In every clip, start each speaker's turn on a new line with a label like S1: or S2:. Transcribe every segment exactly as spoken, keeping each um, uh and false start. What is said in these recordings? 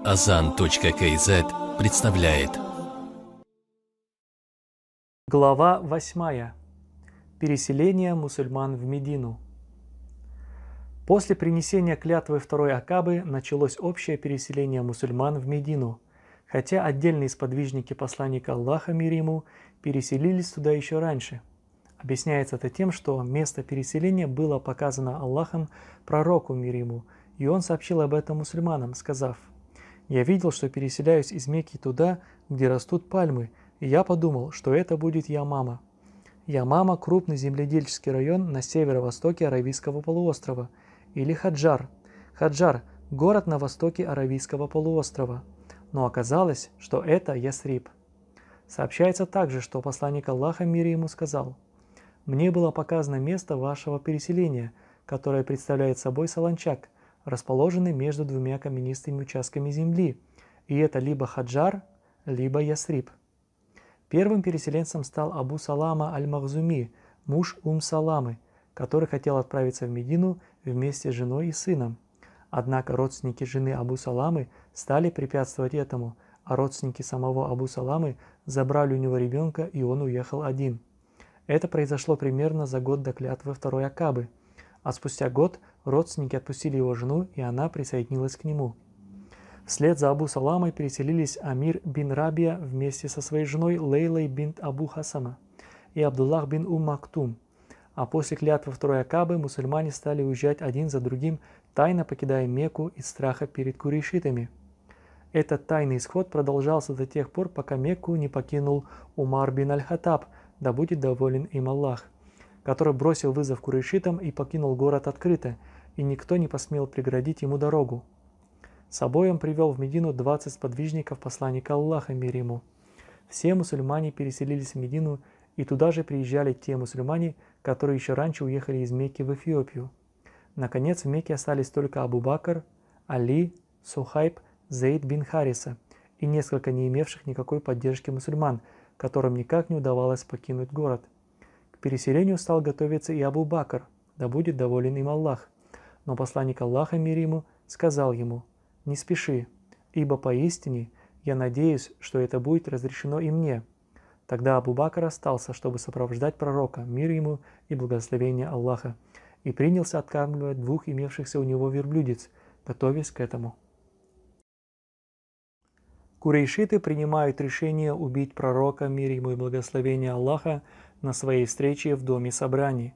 S1: азан точка кей зет представляет.
S2: Глава восьмая. Переселение мусульман в Медину. После принесения клятвы второй Акабы началось общее переселение мусульман в Медину, хотя отдельные сподвижники посланника Аллаха, мир ему, переселились туда еще раньше. Объясняется это тем, что место переселения было показано Аллахом пророку, мир ему, и он сообщил об этом мусульманам, сказав: «Я видел, что переселяюсь из Мекки туда, где растут пальмы, и я подумал, что это будет Ямама». Ямама – крупный земледельческий район на северо-востоке Аравийского полуострова, или Хаджар. Хаджар – город на востоке Аравийского полуострова. Но оказалось, что это Ясриб. Сообщается также, что посланник Аллаха, мир ему, сказал: «Мне было показано место вашего переселения, которое представляет собой солончак, расположенный между двумя каменистыми участками земли, и это либо Хаджар, либо Ясриб». Первым переселенцем стал Абу Салама аль-Махзуми, муж Ум Саламы, который хотел отправиться в Медину вместе с женой и сыном. Однако родственники жены Абу Саламы стали препятствовать этому, а родственники самого Абу Саламы забрали у него ребенка, и он уехал один. Это произошло примерно за год до клятвы второй Акабы, а спустя год родственники отпустили его жену, и она присоединилась к нему. Вслед за Абу Саламой переселились Амир бин Рабия вместе со своей женой Лейлой бинт Абу Хасама и Абдуллах бин Ум Мактум, а после клятвы второй Акабы мусульмане стали уезжать один за другим, тайно покидая Мекку из страха перед курейшитами. Этот тайный исход продолжался до тех пор, пока Мекку не покинул Умар бин аль-Хаттаб, да будет доволен им Аллах, который бросил вызов курейшитам и покинул город открыто, и никто не посмел преградить ему дорогу. С собой он привел в Медину двадцать сподвижников посланника Аллаха, мир ему. Все мусульмане переселились в Медину, и туда же приезжали те мусульмане, которые еще раньше уехали из Мекки в Эфиопию. Наконец в Мекке остались только Абу Бакр, Али, Сухайб, Зейд бин Хариса и несколько не имевших никакой поддержки мусульман, которым никак не удавалось покинуть город. К переселению стал готовиться и Абу Бакр, да будет доволен им Аллах. Но посланник Аллаха, мир ему, сказал ему: «Не спеши, ибо поистине я надеюсь, что это будет разрешено и мне». Тогда Абу Бакр остался, чтобы сопровождать пророка, мир ему и благословение Аллаха, и принялся откармливать двух имевшихся у него верблюдец, готовясь к этому. Курейшиты принимают решение убить пророка, мир ему и благословение Аллаха, на своей встрече в доме собраний.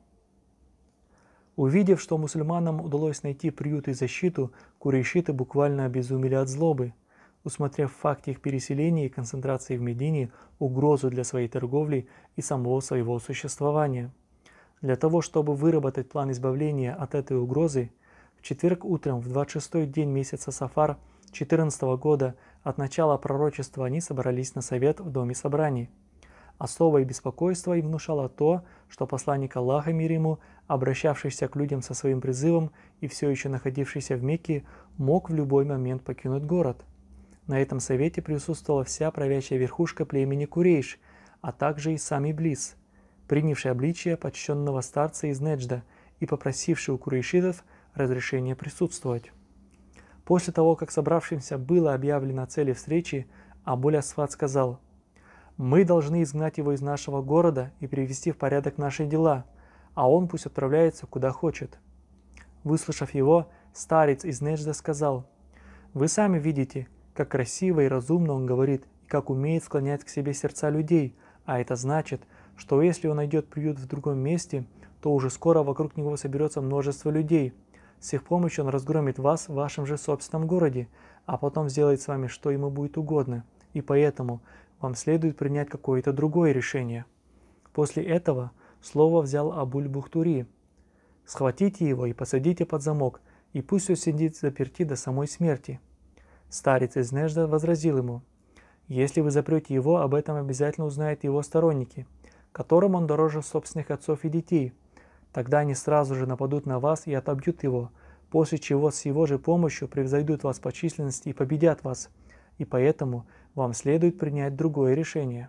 S2: Увидев, что мусульманам удалось найти приют и защиту, курейшиты буквально обезумели от злобы. Усмотрев факт их переселения и концентрации в Медине, угрозу для своей торговли и самого своего существования. Для того, чтобы выработать план избавления от этой угрозы, в четверг утром, в двадцать шестой день месяца Сафар четырнадцатого года от начала пророчества, они собрались на совет в доме собраний. Особое беспокойство им внушало то, что посланник Аллаха, мир ему, обращавшийся к людям со своим призывом и все еще находившийся в Мекке, мог в любой момент покинуть город. На этом совете присутствовала вся правящая верхушка племени Курейш, а также и сам Иблис, принявший обличие почтенного старца из Неджда и попросивший у курейшитов разрешения присутствовать. После того, как собравшимся было объявлено о цели встречи, Абуль-Асвад сказал: «Мы должны изгнать его из нашего города и привести в порядок наши дела, а он пусть отправляется куда хочет». Выслушав его, старец из Неджда сказал: «Вы сами видите, как красиво и разумно он говорит, и как умеет склонять к себе сердца людей, а это значит, что если он найдет приют в другом месте, то уже скоро вокруг него соберется множество людей. С их помощью он разгромит вас в вашем же собственном городе, а потом сделает с вами, что ему будет угодно, и поэтому вам следует принять какое-то другое решение». После этого слово взял Абуль-Бухтури: «Схватите его и посадите под замок, и пусть он сидит заперти до самой смерти». Старец из Неджда возразил ему: «Если вы запрете его, об этом обязательно узнают его сторонники, которым он дороже собственных отцов и детей. Тогда они сразу же нападут на вас и отобьют его, после чего с его же помощью превзойдут вас по численности и победят вас, и поэтому вам следует принять другое решение».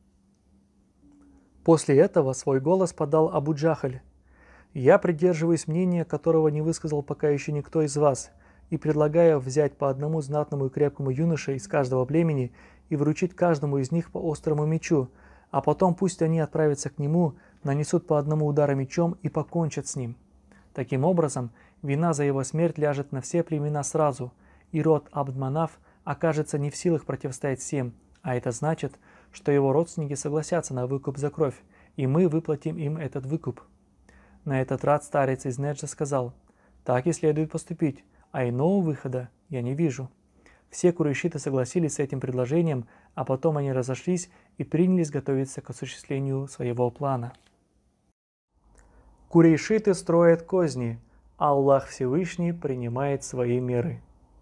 S2: После этого свой голос подал Абу-Джахаль: «Я придерживаюсь мнения, которого не высказал пока еще никто из вас, и предлагая взять по одному знатному и крепкому юноше из каждого племени и вручить каждому из них по острому мечу, а потом пусть они отправятся к нему, нанесут по одному удару мечом и покончат с ним. Таким образом, вина за его смерть ляжет на все племена сразу, и род Абд-Манаф окажется не в силах противостоять всем, а это значит, что его родственники согласятся на выкуп за кровь, и мы выплатим им этот выкуп. На этот раз старец из Неджа сказал: «Так и следует поступить, а иного выхода я не вижу». Все курайшиты согласились с этим предложением, а потом они разошлись и принялись готовиться к осуществлению своего плана. Курайшиты строят козни, а Аллах Всевышний принимает свои меры.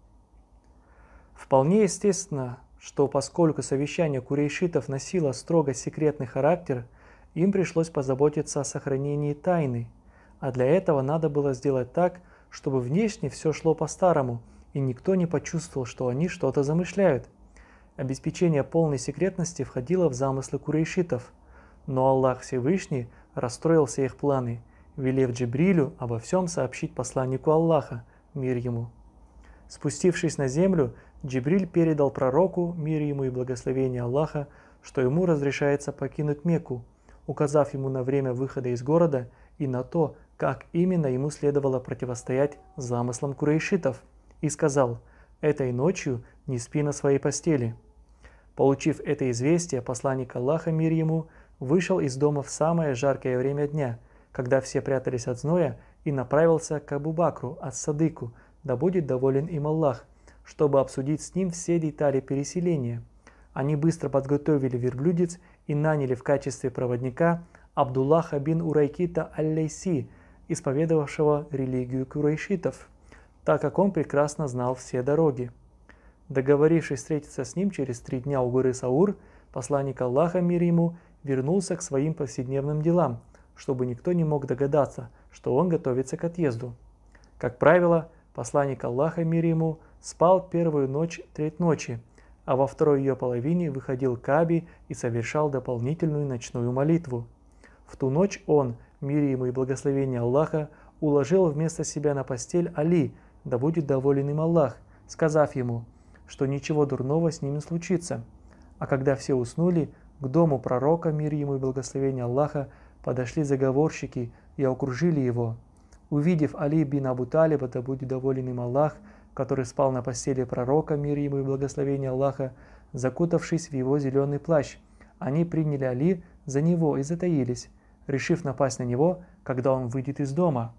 S2: Вполне естественно, что поскольку совещание курайшитов носило строго секретный характер, им пришлось позаботиться о сохранении тайны, а для этого надо было сделать так, чтобы внешне все шло по-старому, и никто не почувствовал, что они что-то замышляют. Обеспечение полной секретности входило в замыслы курайшитов, но Аллах Всевышний расстроил все их планы, велев Джибрилю обо всем сообщить посланнику Аллаха, мир ему. Спустившись на землю, Джибриль передал пророку, мир ему и благословение Аллаха, что ему разрешается покинуть Мекку, указав ему на время выхода из города и на то, как именно ему следовало противостоять замыслам курайшитов, и сказал: «Этой ночью не спи на своей постели». Получив это известие, посланник Аллаха, мир ему, вышел из дома в самое жаркое время дня, когда все прятались от зноя, и направился к Абу-Бакру, ас-Садыку, да будет доволен им Аллах, чтобы обсудить с ним все детали переселения. Они быстро подготовили верблюдец и наняли в качестве проводника Абдуллаха бин Урайкита аль-Лейси, исповедовавшего религию курайшитов, так как он прекрасно знал все дороги. Договорившись встретиться с ним через три дня у горы Саур, посланник Аллаха, мир ему, вернулся к своим повседневным делам, чтобы никто не мог догадаться, что он готовится к отъезду. Как правило, посланник Аллаха, мир ему, спал первую ночь треть ночи, а во второй ее половине выходил к Каабе и совершал дополнительную ночную молитву. В ту ночь он, мир ему и благословение Аллаха, уложил вместо себя на постель Али, да будет доволен им Аллах, сказав ему, что ничего дурного с ним не случится. А когда все уснули, к дому пророка, мир ему и благословение Аллаха, подошли заговорщики и окружили его. Увидев Али бин Абу Талиба, да будет доволен им Аллах, который спал на постели пророка, мир ему и благословение Аллаха, закутавшись в его зеленый плащ, они приняли Али за него и затаились, решив напасть на него, когда он выйдет из дома.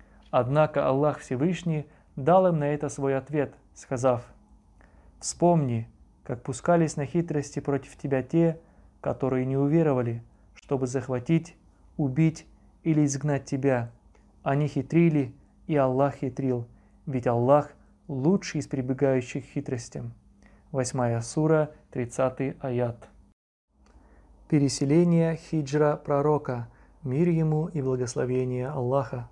S2: Однако Аллах Всевышний дал им на это свой ответ, сказав: «Вспомни, как пускались на хитрости против тебя те, которые не уверовали, чтобы захватить, убить или изгнать тебя. Они хитрили, и Аллах хитрил, ведь Аллах лучший из прибегающих к хитростям». Восьмая сура, тридцатый аят. Переселение хиджра пророка, мир ему и благословение Аллаха.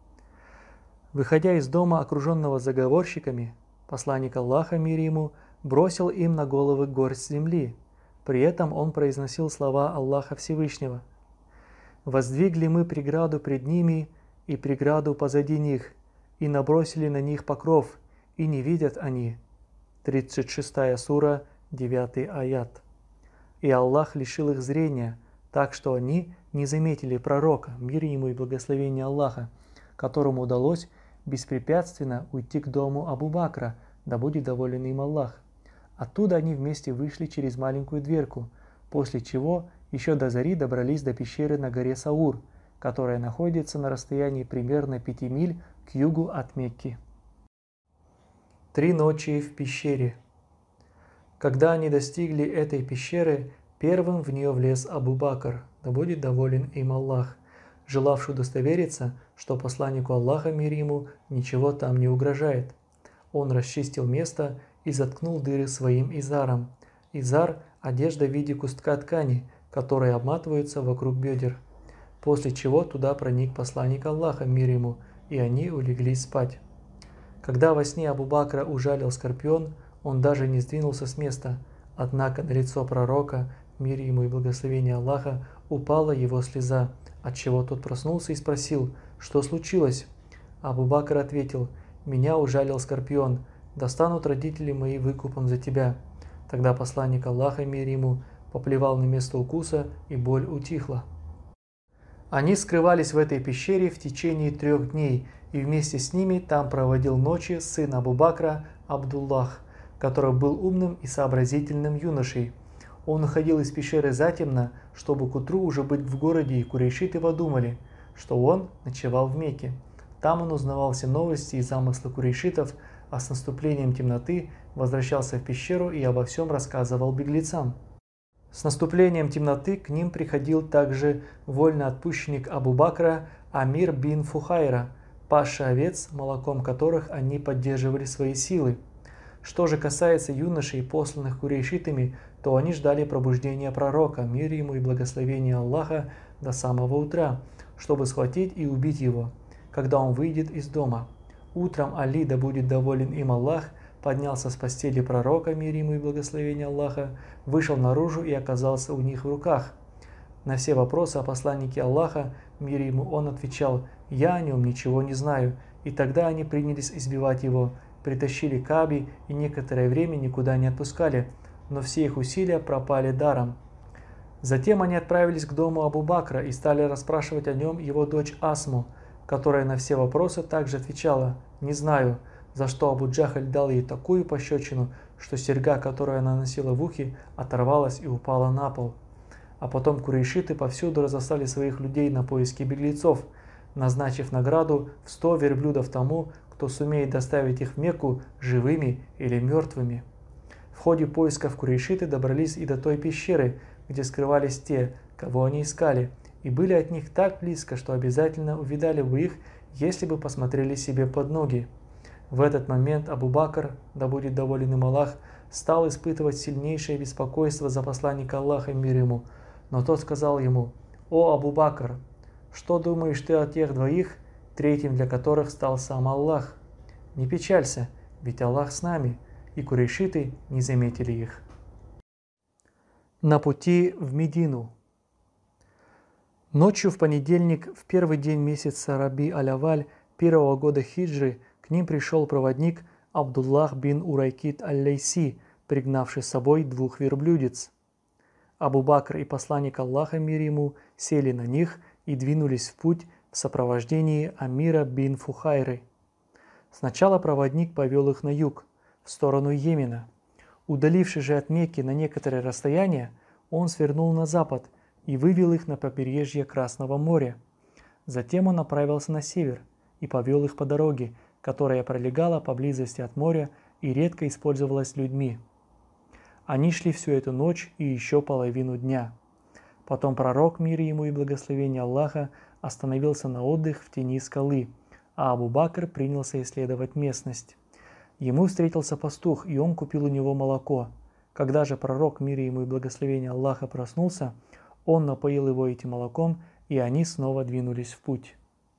S2: Выходя из дома, окруженного заговорщиками, посланник Аллаха, мир ему, бросил им на головы горсть земли. При этом он произносил слова Аллаха Всевышнего: «Воздвигли мы преграду пред ними и преграду позади них, и набросили на них покров, и не видят они». тридцать шестая сура, девятый аят. И Аллах лишил их зрения, так что они не заметили пророка, мир ему и благословение Аллаха, которому удалось беспрепятственно уйти к дому Абу-Бакра, да будет доволен им Аллах. Оттуда они вместе вышли через маленькую дверку, после чего еще до зари добрались до пещеры на горе Саур, которая находится на расстоянии примерно пяти миль к югу от Мекки. Три ночи в пещере. Когда они достигли этой пещеры, первым в нее влез Абу-Бакр, да будет доволен им Аллах, желавший удостовериться, что посланнику Аллаха, мир ему, ничего там не угрожает. Он расчистил место и заткнул дыры своим изаром. Изар – одежда в виде куска ткани, которая обматывается вокруг бедер. После чего туда проник посланник Аллаха, мир ему, и они улеглись спать. Когда во сне Абу-Бакра ужалил скорпион, он даже не сдвинулся с места, однако на лицо пророка, мир ему и благословение Аллаха, упала его слеза, отчего тот проснулся и спросил, что случилось. Абу-Бакр ответил: Меня ужалил скорпион, да станут родители мои выкупом за тебя». Тогда посланник Аллаха, мир ему, поплевал на место укуса, и боль утихла. Они скрывались в этой пещере в течение трех дней, и вместе с ними там проводил ночи сын Абу Бакра Абдуллах, который был умным и сообразительным юношей. Он уходил из пещеры затемно, чтобы к утру уже быть в городе, и курейшиты подумали, что он ночевал в Мекке. Там он узнавал все новости и замыслы курейшитов, а с наступлением темноты возвращался в пещеру и обо всем рассказывал беглецам. С наступлением темноты к ним приходил также вольноотпущенник Абу Бакра Амир бин Фухайра, пасший овец, молоком которых они поддерживали свои силы. Что же касается юношей, посланных курейшитами, то они ждали пробуждения пророка, мир ему и благословения Аллаха, до самого утра, чтобы схватить и убить его, когда он выйдет из дома. Утром Али, да будет доволен им Аллах, поднялся с постели пророка, мир ему и благословения Аллаха, вышел наружу и оказался у них в руках. На все вопросы о посланнике Аллаха, мир ему, он отвечал: «Я о нем ничего не знаю». И тогда они принялись избивать его, притащили к Каабе и некоторое время никуда не отпускали, но все их усилия пропали даром. Затем они отправились к дому Абу Бакра и стали расспрашивать о нем его дочь Асму, которая на все вопросы также отвечала: «Не знаю», за что Абу Джахаль дал ей такую пощечину, что серьга, которую она носила в ухе, оторвалась и упала на пол. А потом курейшиты повсюду разослали своих людей на поиски беглецов, назначив награду в сто верблюдов тому, кто сумеет доставить их в Мекку живыми или мертвыми. В ходе поисков курейшиты добрались и до той пещеры, где скрывались те, кого они искали, и были от них так близко, что обязательно увидали бы их, если бы посмотрели себе под ноги. В этот момент Абу Бакр, да будет доволен им Аллах, стал испытывать сильнейшее беспокойство за посланника Аллаха, мир ему, но тот сказал ему: «О Абу Бакр, что думаешь ты о тех двоих, третьим для которых стал сам Аллах? Не печалься, ведь Аллах с нами», и курейшиты не заметили их. На пути в Медину. Ночью в понедельник, в первый день месяца Раби аль-Авваль первого года хиджры, к ним пришел проводник Абдуллах бин Урайкит аль-Лейси, пригнавший с собой двух верблюдец. Абу Бакр и посланник Аллаха, мир ему, сели на них и двинулись в путь в сопровождении Амира бин Фухайры. Сначала проводник повел их на юг, в сторону Йемена. Удалившись же от Мекки на некоторое расстояние, он свернул на запад и вывел их на побережье Красного моря. Затем он направился на север и повел их по дороге, которая пролегала поблизости от моря и редко использовалась людьми. Они шли всю эту ночь и еще половину дня. Потом пророк, мир ему и благословение Аллаха, остановился на отдых в тени скалы, а Абу Бакр принялся исследовать местность. Ему встретился пастух, и он купил у него молоко. Когда же пророк, мир ему и благословение Аллаха, проснулся, он напоил его этим молоком, и они снова двинулись в путь.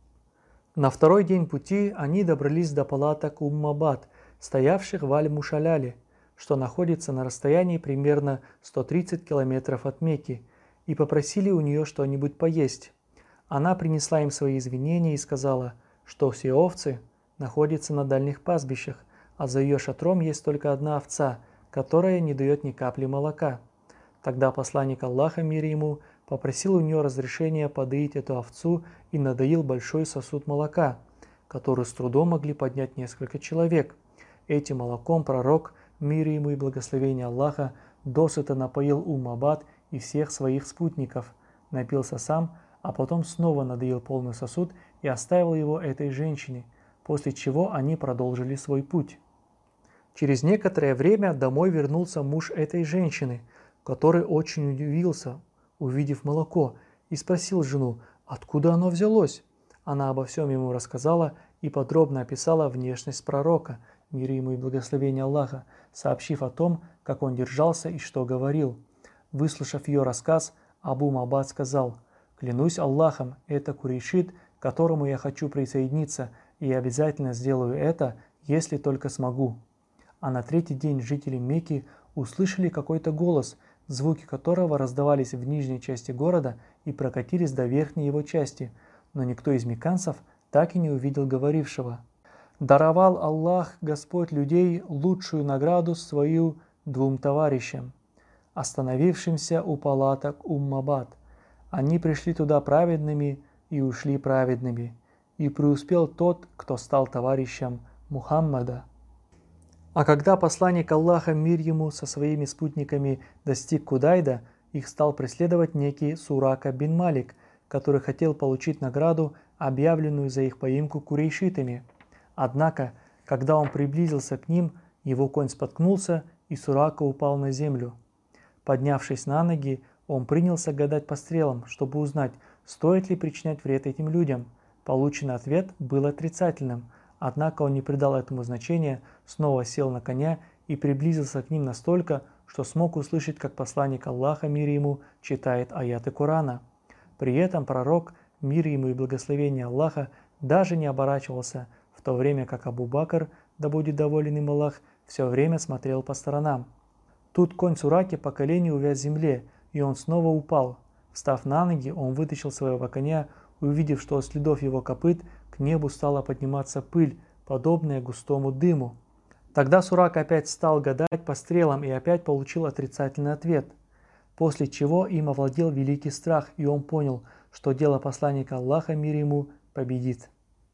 S2: На второй день пути они добрались до палаток Уммабад, стоявших в Аль-Мушаляле, что находится на расстоянии примерно сто тридцать километров от Мекки, и попросили у нее что-нибудь поесть. Она принесла им свои извинения и сказала, что все овцы находятся на дальних пастбищах, а за ее шатром есть только одна овца, которая не дает ни капли молока. Тогда посланник Аллаха, мир ему, попросил у нее разрешения подоить эту овцу и надоил большой сосуд молока, который с трудом могли поднять несколько человек. Этим молоком пророк, мир ему и благословение Аллаха, досыта напоил Уммабад и всех своих спутников, напился сам, а потом снова надоил полный сосуд и оставил его этой женщине, после чего они продолжили свой путь. Через некоторое время домой вернулся муж этой женщины, который очень удивился, увидев молоко, и спросил жену, откуда оно взялось. Она обо всем ему рассказала и подробно описала внешность пророка, мир ему и благословение Аллаха, сообщив о том, как он держался и что говорил. Выслушав ее рассказ, Абу Мабад сказал: «Клянусь Аллахом, это курейшит, к которому я хочу присоединиться, и я обязательно сделаю это, если только смогу». А на третий день жители Мекки услышали какой-то голос, звуки которого раздавались в нижней части города и прокатились до верхней его части, но никто из мекканцев так и не увидел говорившего. Даровал Аллах, Господь людей, лучшую награду свою двум товарищам, остановившимся у палаток Уммабад. Они пришли туда праведными и ушли праведными, и преуспел тот, кто стал товарищем Мухаммада. А когда посланник Аллаха, мир ему, со своими спутниками достиг Кудайда, их стал преследовать некий Сурака бин Малик, который хотел получить награду, объявленную за их поимку курейшитами. Однако, когда он приблизился к ним, его конь споткнулся, и Сурака упал на землю. Поднявшись на ноги, он принялся гадать по стрелам, чтобы узнать, стоит ли причинять вред этим людям. Полученный ответ был отрицательным, однако он не придал этому значения, снова сел на коня и приблизился к ним настолько, что смог услышать, как посланник Аллаха, мир ему, читает аяты Корана. При этом пророк, мир ему и благословение Аллаха, даже не оборачивался, в то время как Абу Бакр, да будет доволен им Аллах, все время смотрел по сторонам. Тут конь Сураки по колени увяз в земле, и он снова упал. Встав на ноги, он вытащил своего коня, увидев, что от следов его копыт к небу стала подниматься пыль, подобная густому дыму. Тогда Сурака опять стал гадать по стрелам и опять получил отрицательный ответ, после чего им овладел великий страх, и он понял, что дело посланника Аллаха, мир ему, победит.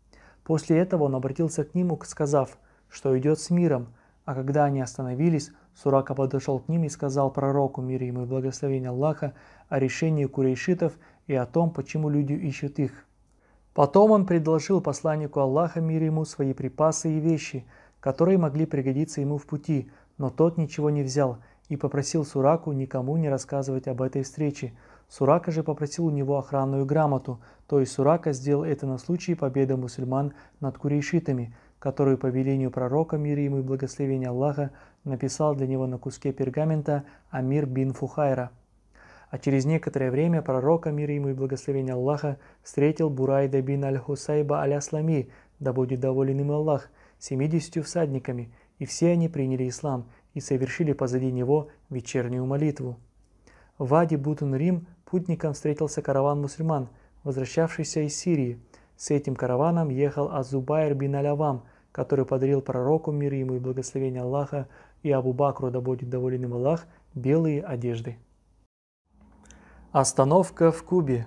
S2: После этого он обратился к нему, сказав, что идет с миром, а когда они остановились, Сурака подошел к ним и сказал пророку, мир ему и благословение Аллаха, о решении курейшитов и о том, почему люди ищут их. Потом он предложил посланнику Аллаха, мир ему, свои припасы и вещи, которые могли пригодиться ему в пути, но тот ничего не взял и попросил Сураку никому не рассказывать об этой встрече. Сурака же попросил у него охранную грамоту, то есть Сурака сделал это на случай победы мусульман над курейшитами, которую по велению пророка, мир ему и благословение Аллаха, написал для него на куске пергамента Амир бин Фухайра. А через некоторое время пророка, мир ему и благословение Аллаха, встретил Бурайда бин аль-Хусайба аль-Аслами, да будет доволен им Аллах, семидесятью всадниками, и все они приняли ислам и совершили позади него вечернюю молитву. В Вади Бутун-Рим путникам встретился караван мусульман, возвращавшийся из Сирии. С этим караваном ехал Аз-Зубайр бин аль-Авам, который подарил пророку, мир ему и благословение Аллаха, и Абу Бакру, да будет доволен им Аллах, белые одежды. Остановка в Кубе.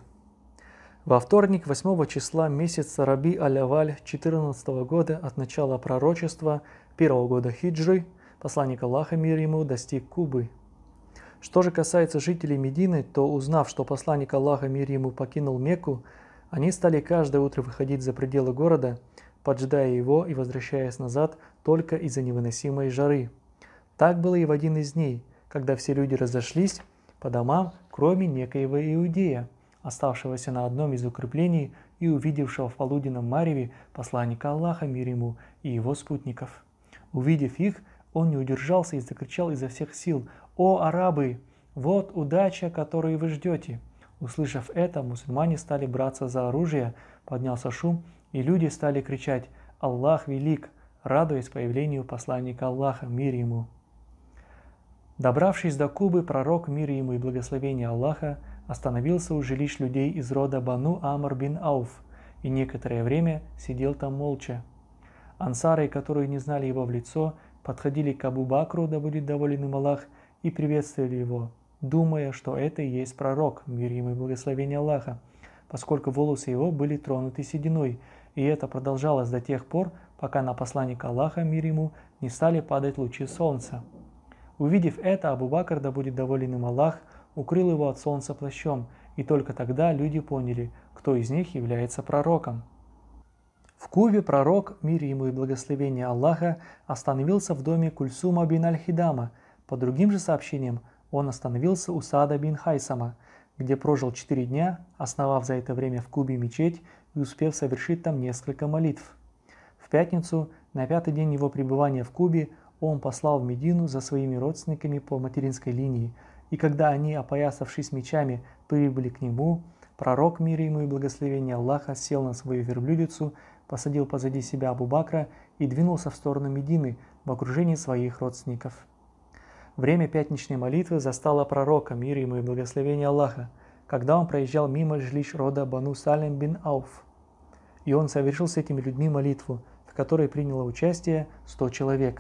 S2: Во вторник, восьмого числа месяца Раби аль-Аваль четырнадцатого года от начала пророчества первого года хиджры, посланник Аллаха, мир ему, достиг Кубы. Что же касается жителей Медины, то, узнав, что посланник Аллаха, мир ему, покинул Мекку, они стали каждое утро выходить за пределы города, поджидая его и возвращаясь назад только из-за невыносимой жары. Так было и в один из дней, когда все люди разошлись по домам, кроме некоего иудея, оставшегося на одном из укреплений и увидевшего в полуденном мареве посланника Аллаха, мир ему, и его спутников. Увидев их, он не удержался и закричал изо всех сил: «О, арабы! Вот удача, которую вы ждете!» Услышав это, мусульмане стали браться за оружие, поднялся шум, и люди стали кричать: «Аллах велик!», радуясь появлению посланника Аллаха, мир ему. Добравшись до Кубы, пророк, мир ему и благословение Аллаха, остановился у жилищ людей из рода Бану Амр бин Ауф и некоторое время сидел там молча. Ансары, которые не знали его в лицо, подходили к Абу Бакру, да будет доволен им Аллах, и приветствовали его, думая, что это и есть пророк, мир ему и благословение Аллаха, поскольку волосы его были тронуты сединой, и это продолжалось до тех пор, пока на посланника Аллаха, мир ему, не стали падать лучи солнца. Увидев это, Абу Бакр, да будет доволен им Аллах, укрыл его от солнца плащом, и только тогда люди поняли, кто из них является пророком. В Кубе пророк, мир ему и благословение Аллаха, остановился в доме Кульсума бин аль-Хидама. По другим же сообщениям, он остановился у Саада бин Хайсама, где прожил четыре дня, основав за это время в Кубе мечеть и успев совершить там несколько молитв. В пятницу, на пятый день его пребывания в Кубе, он послал в Медину за своими родственниками по материнской линии, и когда они, опоясавшись мечами, прибыли к нему, пророк, мир ему и благословение Аллаха, сел на свою верблюдицу, посадил позади себя Абу Бакра и двинулся в сторону Медины в окружении своих родственников. Время пятничной молитвы застало пророка, мир ему и благословение Аллаха, когда он проезжал мимо жилищ рода Бану Салим бин Ауф. И он совершил с этими людьми молитву, в в которой приняло участие сто человек.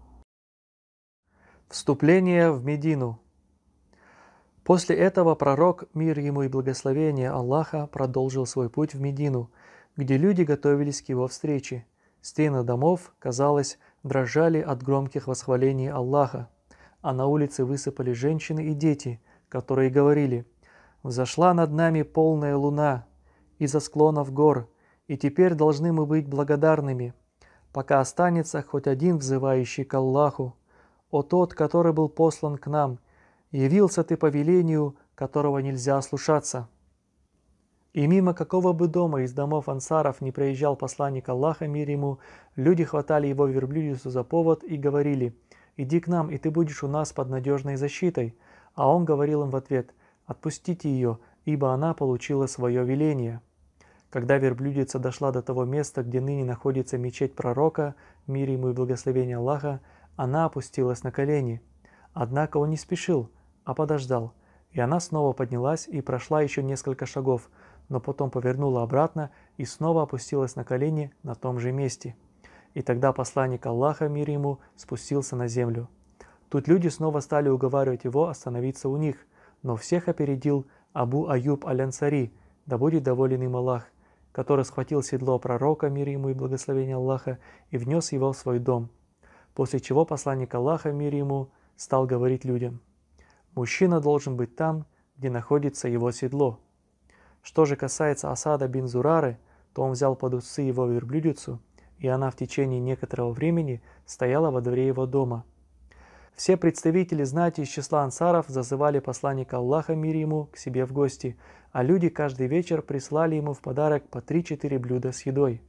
S2: Вступление в Медину. После этого пророк, мир ему и благословение Аллаха, продолжил свой путь в Медину, где люди готовились к его встрече. Стены домов, казалось, дрожали от громких восхвалений Аллаха, а на улице высыпали женщины и дети, которые говорили: «Взошла над нами полная луна из-за склонов гор, и теперь должны мы быть благодарными, пока останется хоть один взывающий к Аллаху. О тот, который был послан к нам, явился ты по велению, которого нельзя ослушаться». И мимо какого бы дома из домов ансаров не проезжал посланник Аллаха, мир ему, люди хватали его верблюдицу за повод и говорили: «Иди к нам, и ты будешь у нас под надежной защитой». А он говорил им в ответ: «Отпустите ее, ибо она получила свое веление». Когда верблюдица дошла до того места, где ныне находится мечеть пророка, мир ему и благословение Аллаха, она опустилась на колени. Однако он не спешил, а подождал, и она снова поднялась и прошла еще несколько шагов, но потом повернула обратно и снова опустилась на колени на том же месте. И тогда посланник Аллаха, мир ему, спустился на землю. Тут люди снова стали уговаривать его остановиться у них, но всех опередил Абу Аюб аль-Ансари, да будет доволен им Аллах, который схватил седло пророка, мир ему и благословение Аллаха, и внес его в свой дом. После чего посланник Аллаха, мир ему, стал говорить людям: «Мужчина должен быть там, где находится его седло». Что же касается Асада бин Зурары, то он взял под усы его верблюдицу, и она в течение некоторого времени стояла во дворе его дома. Все представители знати из числа ансаров зазывали посланника Аллаха, мир ему, к себе в гости, а люди каждый вечер прислали ему в подарок по три-четыре блюда с едой.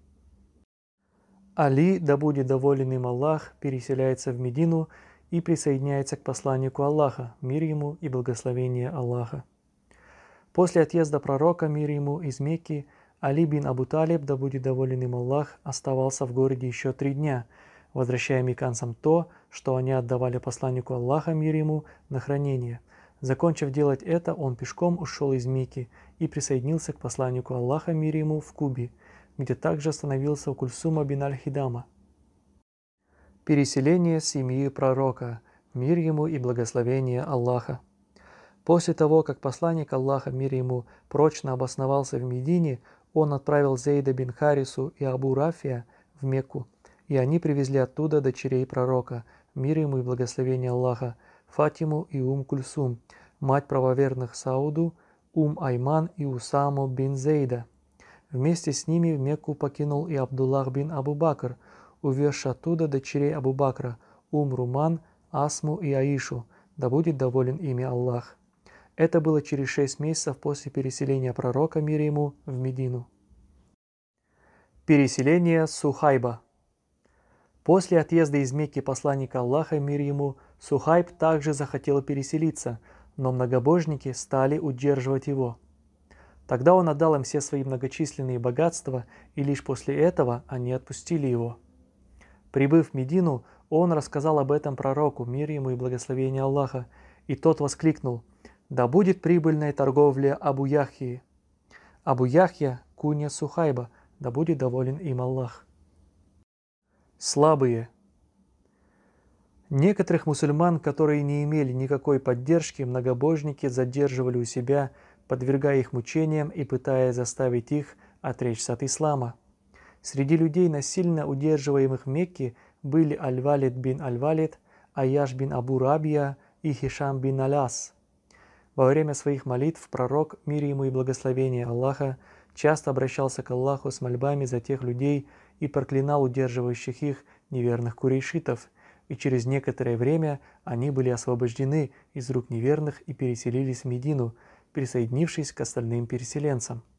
S2: Али, да будет доволен им Аллах, переселяется в Медину и присоединяется к посланнику Аллаха, мир ему и благословение Аллаха. После отъезда пророка, мир ему, из Мекки, Али бин Абу Талиб, да будет доволен им Аллах, оставался в городе еще три дня, возвращая мекканцам то, что они отдавали посланнику Аллаха, мир ему, на хранение. Закончив делать это, он пешком ушел из Мекки и присоединился к посланнику Аллаха, мир ему, в Кубе, где также остановился у Кульсума бин аль-Хидама. Переселение семьи пророка, мир ему и благословение Аллаха. После того, как посланник Аллаха, мир ему, прочно обосновался в Медине, он отправил Зейда бин Харису и Абу Рафия в Мекку, и они привезли оттуда дочерей пророка, мир ему и благословение Аллаха, Фатиму и Ум Кульсум, мать правоверных Сауду, Ум Айман и Усаму бин Зейда. Вместе с ними в Мекку покинул и Абдуллах бин Абу Бакр, увезший оттуда дочерей Абу Бакра, Ум Руман, Асму и Аишу, да будет доволен ими Аллах. Это было через шесть месяцев после переселения пророка, мир ему, в Медину. Переселение Сухайба. После отъезда из Мекки посланника Аллаха, мир ему, Сухайб также захотел переселиться, но многобожники стали удерживать его. Тогда он отдал им все свои многочисленные богатства, и лишь после этого они отпустили его. Прибыв в Медину, он рассказал об этом пророку, мир ему и благословение Аллаха, и тот воскликнул: «Да будет прибыльная торговля Абу Яхьи». Абу Яхья – кунья Сухайба, да будет доволен им Аллах. Слабые. Некоторых мусульман, которые не имели никакой поддержки, многобожники задерживали у себя, подвергая их мучениям и пытаясь заставить их отречься от ислама. Среди людей, насильно удерживаемых в Мекке, были Аль-Валид бин Аль-Валид, Аяш бин Абу Рабия и Хишам бин Аляс. Во время своих молитв пророк, мир ему и благословение Аллаха, часто обращался к Аллаху с мольбами за тех людей и проклинал удерживающих их неверных курейшитов, и через некоторое время они были освобождены из рук неверных и переселились в Медину, присоединившись к остальным переселенцам.